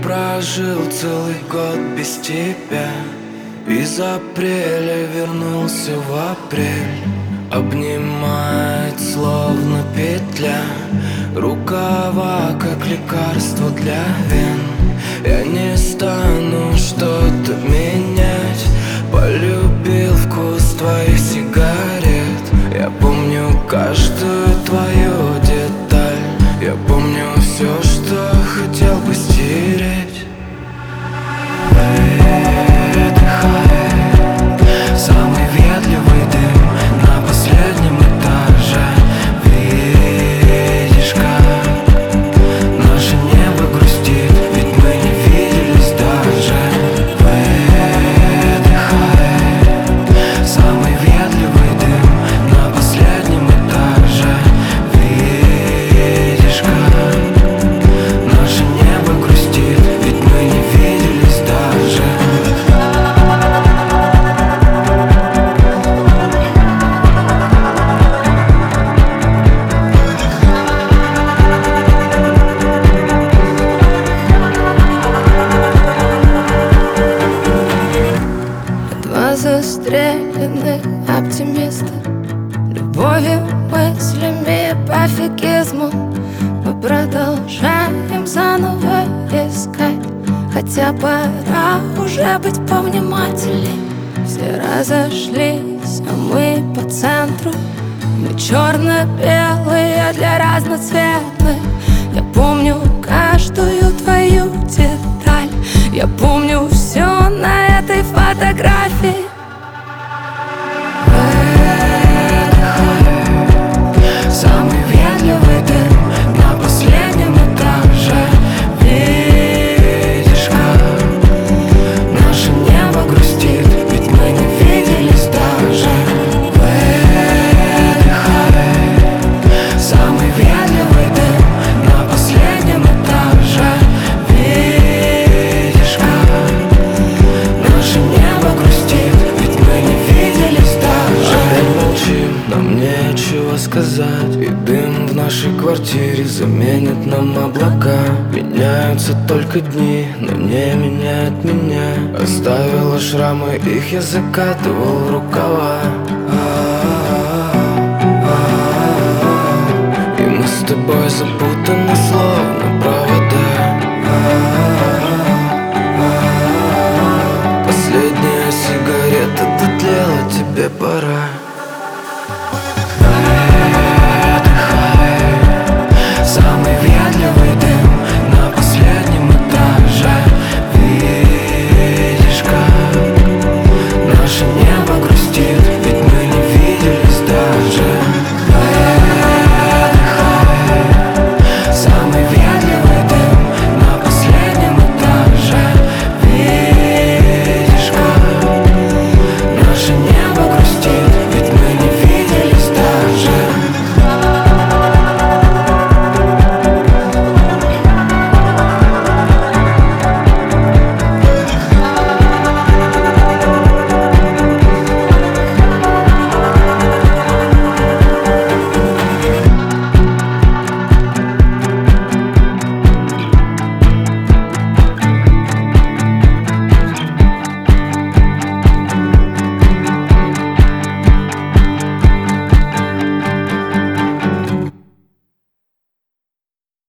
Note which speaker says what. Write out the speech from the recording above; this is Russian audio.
Speaker 1: прожил целый год без тебя. Из апреля вернулся в апрель. Обнимает словно петля, рукава как лекарство для вен. Я не стану что-то менять. Полюбил вкус твоих сигарет. Я помню каждую твою деталь. Я помню все, что хотел бы стереть. Выдыхай самый въедливый дым на последнем этаже. Видишь, как наше небо грустит, ведь мы не виделись даже. Выдыхай самый въедливый дым на последнем этаже. Видишь, как наше небо грустит, ведь мы не виделись даже.
Speaker 2: Два застреленных оптимиста, любовью, мыслями, пофигизму. Мы продолжаем заново искать, хотя пора уже быть повнимательней. Все разошлись, а мы по центру. Мы черно-белые для разноцветных. Я помню каждую твою деталь. Я помню все на этой фотографии. Самый въедливый дым на последнем этаже. Видишь, как наше небо грустит, ведь мы не виделись даже. Выдыхай самый въедливый дым на последнем этаже. Видишь, как наше небо грустит, ведь мы не виделись даже. Опять молчим, нам нечего сказать, и дым в нашей квартире заменит нам облака. Меняются только дни, но не меняет меня. Оставила шрамы, их я закатывал в рукава. И мы с тобой запутаны словно провода. Последняя сигарета дотлела, тебе пора.